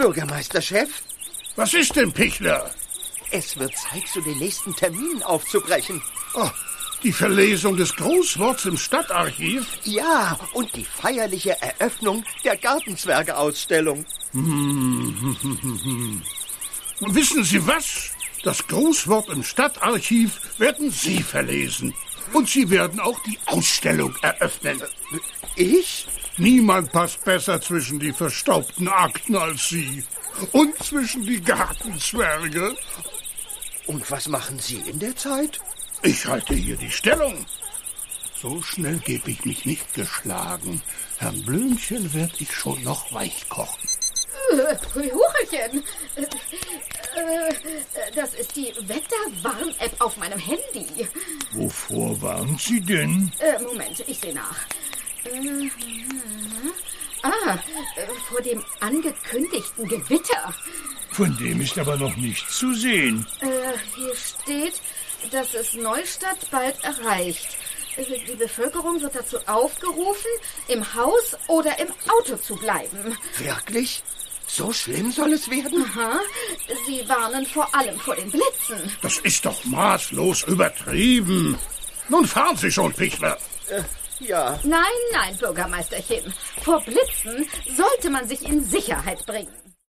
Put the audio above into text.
Bürgermeisterchef? Was ist denn, Pichler? Es wird Zeit, zu den nächsten Terminen aufzubrechen. Oh, die Verlesung des Grußworts im Stadtarchiv? Ja, und die feierliche Eröffnung der Gartenzwerge-Ausstellung. Und wissen Sie was? Das Grußwort im Stadtarchiv werden Sie verlesen. Und Sie werden auch die Ausstellung eröffnen. Ich? Niemand passt besser zwischen die verstaubten Akten als Sie. Und zwischen die Gartenzwerge. Und was machen Sie in der Zeit? Ich halte hier die Stellung. So schnell gebe ich mich nicht geschlagen. Herrn Blümchen werd ich schon noch weich kochen. Huchelchen, das ist die Wetterwarn-App auf meinem Handy. Wovor warnt Sie denn? Moment, ich sehe nach. Vor dem angekündigten Gewitter. Von dem ist aber noch nichts zu sehen. Hier steht, dass es Neustadt bald erreicht. Die Bevölkerung wird dazu aufgerufen, im Haus oder im Auto zu bleiben. Wirklich? So schlimm soll es werden? Aha. Sie warnen vor allem vor den Blitzen. Das ist doch maßlos übertrieben. Nun fahren Sie schon, Pichler. Ja. Nein, Bürgermeisterchen. Vor Blitzen sollte man sich in Sicherheit bringen.